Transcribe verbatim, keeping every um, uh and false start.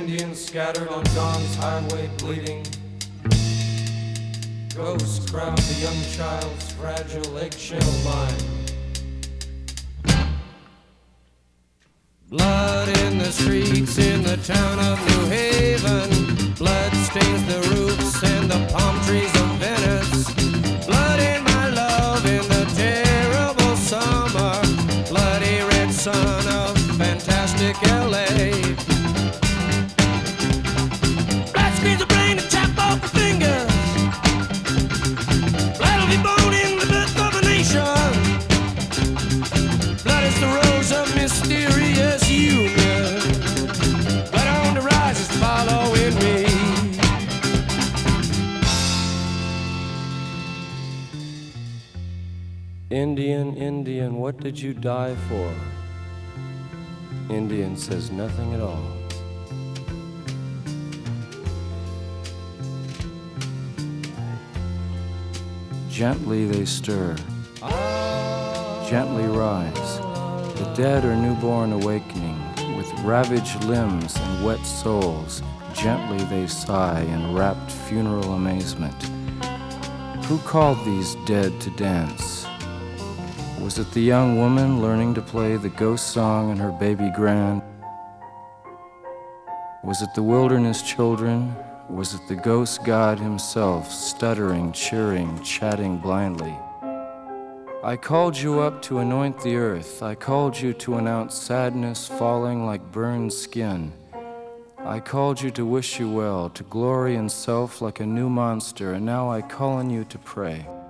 Indians scattered on dawn's highway bleeding. Ghosts crowd the young child's fragile eggshell mind. Blood in the streets in the town of New Haven. Blood stains the roofs and the palm trees of Venice. Blood in my love in the terrible summer. Bloody red sun of fantastic L A. Blood screens the brain and chop off the fingers. Blood will be born in the birth of a nation. Blood is the rose of mysterious union. Blood on the rise is following me. Indian, Indian, what did you die for? Indian says nothing at all. Gently they stir, gently rise, the dead or newborn awakening, with ravaged limbs and wet souls, gently they sigh in rapt funeral amazement. Who called these dead to dance? Was it the young woman learning to play the ghost song in her baby grand? Was it the wilderness children? Was it the ghost god himself, stuttering, cheering, chatting blindly? I called you up to anoint the earth. I called you to announce sadness falling like burned skin. I called you to wish you well, to glory in self like a new monster, and now I call on you to pray.